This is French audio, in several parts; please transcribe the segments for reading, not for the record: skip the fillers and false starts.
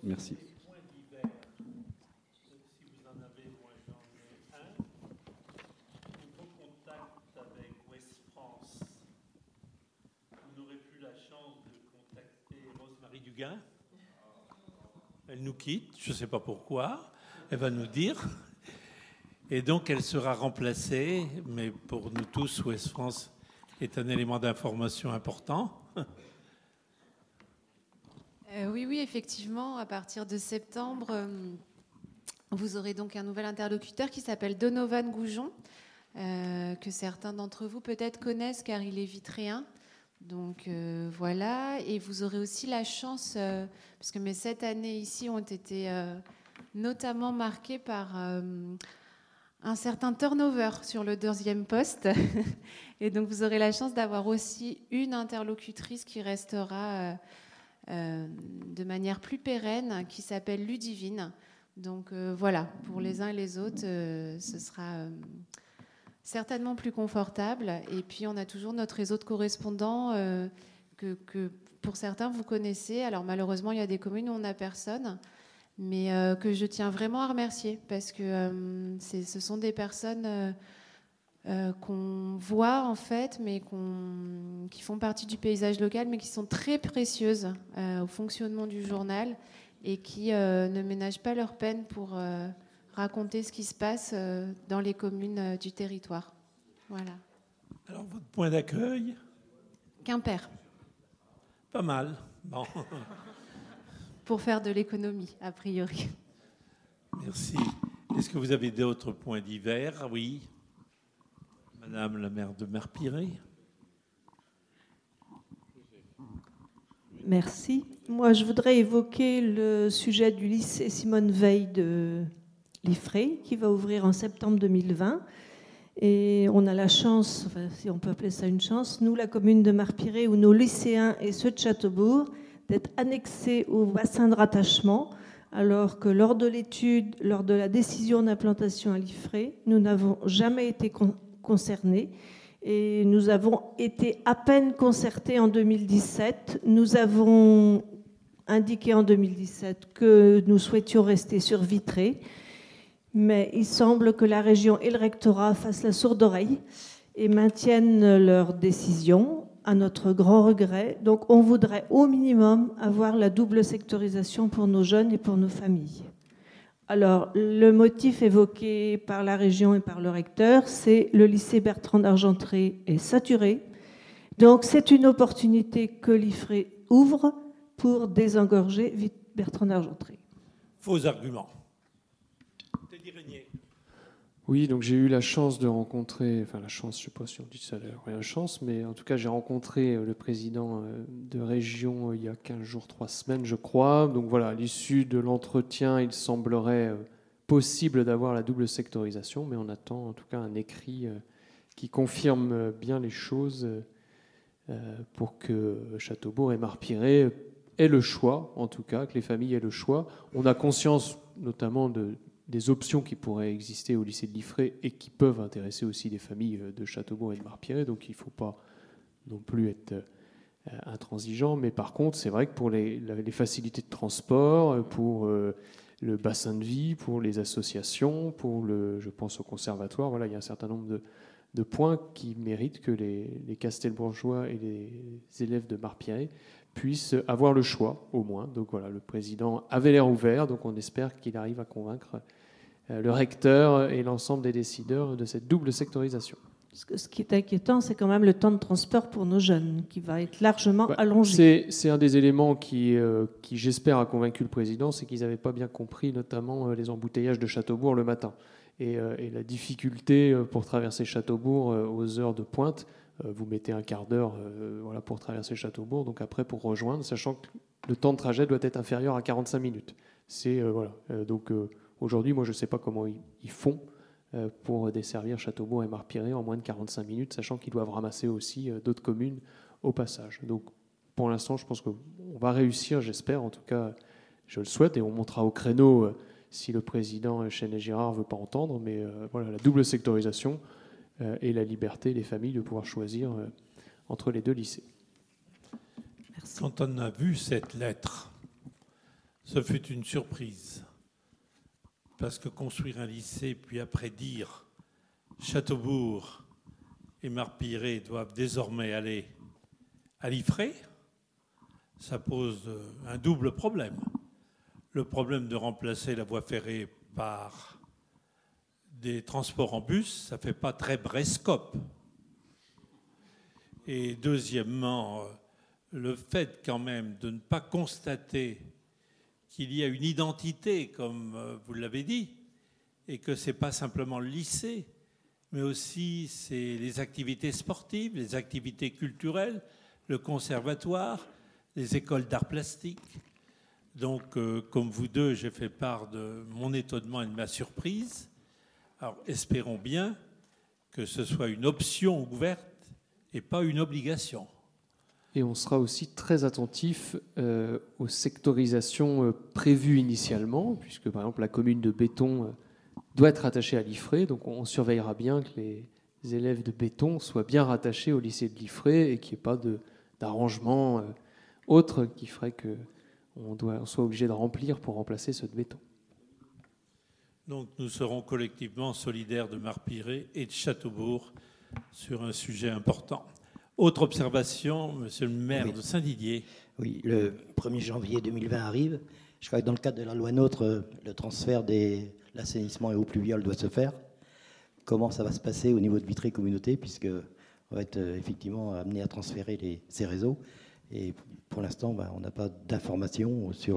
Merci. Elle nous quitte, je ne sais pas pourquoi, elle va nous dire. Et donc elle sera remplacée, mais pour nous tous, Ouest France est un élément d'information important. Oui, effectivement, à partir de septembre, vous aurez donc un nouvel interlocuteur qui s'appelle Donovan Goujon, que certains d'entre vous peut-être connaissent car il est vitréen. Donc voilà, et vous aurez aussi la chance, puisque mes 7 années ici ont été notamment marquées par un certain turnover sur le 2e poste. Et donc vous aurez la chance d'avoir aussi une interlocutrice qui restera de manière plus pérenne, qui s'appelle Ludivine. Donc voilà, pour les uns et les autres, ce sera certainement plus confortable. Et puis on a toujours notre réseau de correspondants que pour certains vous connaissez. Alors malheureusement il y a des communes où on n'a personne, mais que je tiens vraiment à remercier parce que ce sont des personnes qu'on voit en fait, mais qui font partie du paysage local, mais qui sont très précieuses au fonctionnement du journal et qui ne ménagent pas leur peine pour raconter ce qui se passe dans les communes du territoire. Voilà. Alors, votre point d'accueil ? Quimper. Pas mal. Bon. Pour faire de l'économie, a priori. Merci. Est-ce que vous avez d'autres points divers ? Oui. Madame la maire de Marpiré. Merci. Moi, je voudrais évoquer le sujet du lycée Simone Veil de Liffré, qui va ouvrir en septembre 2020. Et on a la chance, enfin, si on peut appeler ça une chance, nous, la commune de Marpiré, où nos lycéens et ceux de Châteaubourg, d'être annexés au bassin de rattachement, alors que lors de l'étude, lors de la décision d'implantation à Liffré, nous n'avons jamais été concernés. Et nous avons été à peine concertés en 2017. Nous avons indiqué en 2017 que nous souhaitions rester sur Vitré. Mais il semble que la région et le rectorat fassent la sourde oreille et maintiennent leur décision, à notre grand regret. Donc on voudrait au minimum avoir la double sectorisation pour nos jeunes et pour nos familles. Alors, le motif évoqué par la région et par le recteur, c'est le lycée Bertrand d'Argentré est saturé. Donc, c'est une opportunité que l'IFRE ouvre pour désengorger Bertrand d'Argentré. Faux arguments. Teddy Régnier. Oui, donc j'ai eu la chance de rencontrer, enfin la chance, je ne sais pas si on dit ça d'ailleurs, la chance, mais en tout cas j'ai rencontré le président de région il y a 15 jours, 3 semaines je crois. Donc voilà, à l'issue de l'entretien, il semblerait possible d'avoir la double sectorisation, mais on attend en tout cas un écrit qui confirme bien les choses pour que Châteaubourg et Marpiré aient le choix, en tout cas, que les familles aient le choix. On a conscience notamment des options qui pourraient exister au lycée de Liffré et qui peuvent intéresser aussi des familles de Châteaubourg et de Marpiré, donc il ne faut pas non plus être intransigeant, mais par contre c'est vrai que pour les facilités de transport, pour le bassin de vie, pour les associations, je pense au conservatoire, voilà, il y a un certain nombre de points qui méritent que les Castelbourgeois et les élèves de Marpiré puissent avoir le choix, au moins. Donc voilà, le président avait l'air ouvert, donc on espère qu'il arrive à convaincre le recteur et l'ensemble des décideurs de cette double sectorisation. Ce qui est inquiétant, c'est quand même le temps de transport pour nos jeunes, qui va être largement allongé. C'est un des éléments qui j'espère, a convaincu le président, c'est qu'ils n'avaient pas bien compris, notamment les embouteillages de Châteaubourg le matin. Et la difficulté pour traverser Châteaubourg aux heures de pointe, vous mettez un quart d'heure voilà, pour traverser Châteaubourg, donc après pour rejoindre, sachant que le temps de trajet doit être inférieur à 45 minutes. Donc aujourd'hui, moi je ne sais pas comment ils font pour desservir Châteaubourg et Marpiré en moins de 45 minutes, sachant qu'ils doivent ramasser aussi d'autres communes au passage. Donc pour l'instant, je pense qu'on va réussir, j'espère, en tout cas je le souhaite, et on montera au créneau si le président Chesnais-Girard ne veut pas entendre, mais voilà, la double sectorisation et la liberté des familles de pouvoir choisir entre les deux lycées. Merci. Quand on a vu cette lettre, Ce fut une surprise. Parce que construire un lycée, puis après dire Châteaubourg et Marpiré doivent désormais aller à Liffré, ça pose un double problème. Le problème de remplacer la voie ferrée par des transports en bus, ça ne fait pas très Brescope. Et deuxièmement, le fait quand même de ne pas constater qu'il y a une identité, comme vous l'avez dit, et que ce n'est pas simplement le lycée, mais aussi c'est les activités sportives, les activités culturelles, le conservatoire, les écoles d'art plastique. Donc, comme vous deux, j'ai fait part de mon étonnement et de ma surprise. Alors, espérons bien que ce soit une option ouverte et pas une obligation. Et on sera aussi très attentif aux sectorisations prévues initialement, puisque par exemple la commune de Béton doit être rattachée à Liffré, donc on surveillera bien que les élèves de Béton soient bien rattachés au lycée de Liffré et qu'il n'y ait pas d'arrangement autre qui ferait qu'on soit obligé de remplir pour remplacer ceux de Béton. Donc nous serons collectivement solidaires de Marpiré et de Châteaubourg sur un sujet important. Autre observation, monsieur le maire de Saint-Didier. Oui, le 1er janvier 2020 arrive. Je crois que dans le cadre de la loi NOTRe, le transfert de l'assainissement et eau pluviale doit se faire. Comment ça va se passer au niveau de Vitré Communauté, puisqu'on va être effectivement amené à transférer ces réseaux. Et pour l'instant, on n'a pas d'informations sur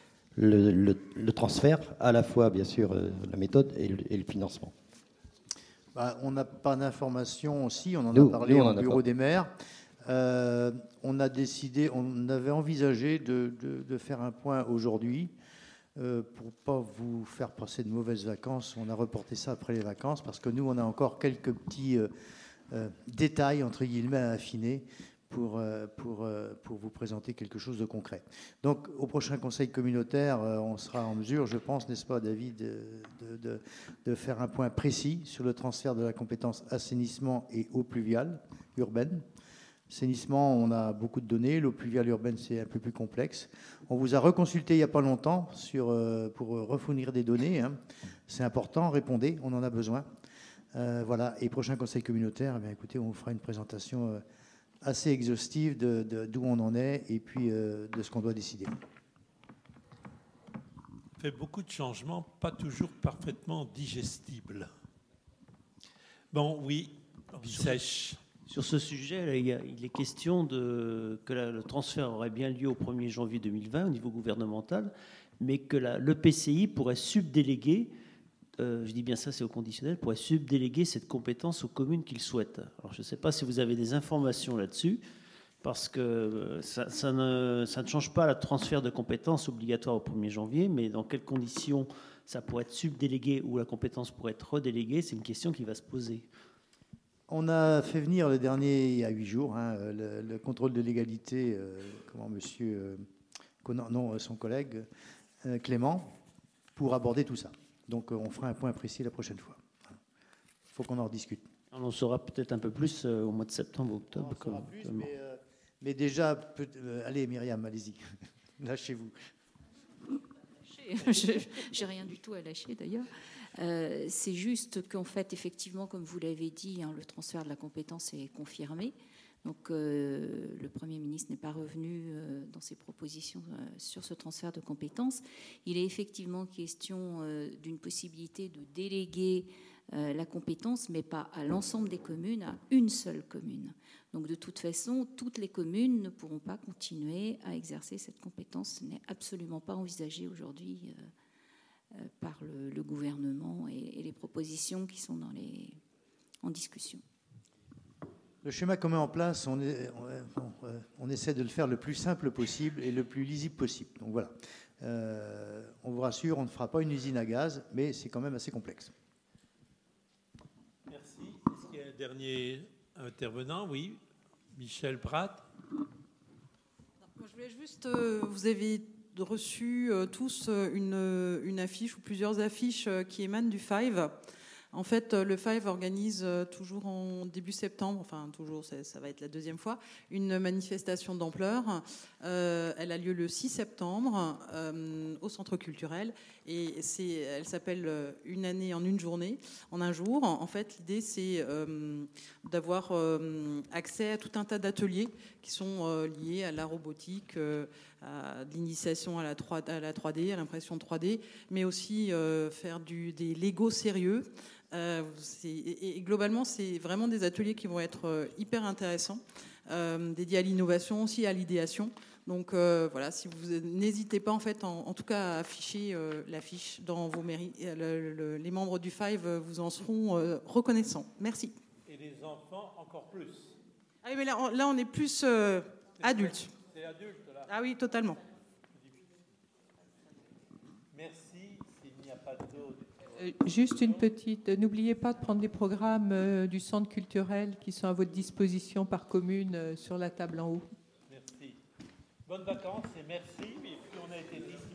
le transfert, à la fois, bien sûr, la méthode et le financement. On n'a pas d'informations aussi, on en a parlé au bureau des maires. On a décidé, on avait envisagé de faire un point aujourd'hui. Pour ne pas vous faire passer de mauvaises vacances, on a reporté ça après les vacances parce que nous, on a encore quelques petits détails, entre guillemets, à affiner pour vous présenter quelque chose de concret. Donc, au prochain conseil communautaire, on sera en mesure, je pense, n'est-ce pas, David, de faire un point précis sur le transfert de la compétence assainissement et eau pluviale urbaine. Assainissement, on a beaucoup de données. L'eau pluviale urbaine, c'est un peu plus complexe. On vous a reconsulté il n'y a pas longtemps pour refournir des données. Hein. C'est important, répondez, on en a besoin. Voilà. Et prochain conseil communautaire, eh bien, écoutez, on vous fera une présentation assez exhaustive d'où on en est et puis de ce qu'on doit décider. On fait beaucoup de changements, pas toujours parfaitement digestibles. Bon, oui, Bissèche. Sur ce sujet, il est question que le transfert aurait bien lieu au 1er janvier 2020 au niveau gouvernemental, mais que l'EPCI pourrait subdéléguer, je dis bien ça, c'est au conditionnel, pourrait subdéléguer cette compétence aux communes qu'il souhaite. Alors je ne sais pas si vous avez des informations là-dessus, parce que ça ne change pas le transfert de compétences obligatoire au 1er janvier, mais dans quelles conditions ça pourrait être subdélégué ou la compétence pourrait être redéléguée, c'est une question qui va se poser. On a fait venir le dernier, il y a 8 jours, hein, le contrôle de légalité, son collègue Clément, pour aborder tout ça. Donc on fera un point précis la prochaine fois. Il faut qu'on en rediscute. On en saura peut-être un peu plus au mois de septembre, octobre. On en saura plus, mais déjà, allez Myriam, allez-y, lâchez-vous. J'ai rien du tout à lâcher d'ailleurs. C'est juste qu'en fait, effectivement, comme vous l'avez dit, hein, le transfert de la compétence est confirmé. Donc, le Premier ministre n'est pas revenu dans ses propositions sur ce transfert de compétences. Il est effectivement question d'une possibilité de déléguer la compétence, mais pas à l'ensemble des communes, à une seule commune. Donc, de toute façon, toutes les communes ne pourront pas continuer à exercer cette compétence. Ce n'est absolument pas envisagé aujourd'hui par le gouvernement et les propositions qui sont en discussion. Le schéma qu'on met en place, on essaie de le faire le plus simple possible et le plus lisible possible. Donc voilà. On vous rassure, on ne fera pas une usine à gaz, mais c'est quand même assez complexe. Merci. Est-ce qu'il y a un dernier intervenant? Oui. Michel Pratt. Moi, je voulais juste... vous avez reçu tous une affiche ou plusieurs affiches qui émanent du Five En fait, le Five organise toujours en début septembre, enfin toujours, ça va être la deuxième fois, une manifestation d'ampleur. Elle a lieu le 6 septembre au Centre culturel et elle s'appelle Une année en une journée, en un jour. En fait, l'idée, c'est d'avoir accès à tout un tas d'ateliers qui sont liés à la robotique, à l'initiation à la 3D, à l'impression 3D, mais aussi faire des Lego sérieux. Et globalement, c'est vraiment des ateliers qui vont être hyper intéressants, dédiés à l'innovation, aussi à l'idéation. Donc voilà, si vous n'hésitez pas en fait, en tout cas, à afficher l'affiche dans vos mairies. Les membres du Five vous en seront reconnaissants. Merci. Et les enfants encore plus. Ah oui, mais là on est plus adultes. C'est adulte là. Ah oui, totalement. Merci. S'il n'y a pas d'autres. Juste une petite, n'oubliez pas de prendre les programmes du centre culturel qui sont à votre disposition par commune sur la table en haut. Merci. Bonnes vacances et merci. Et puis on a été 10.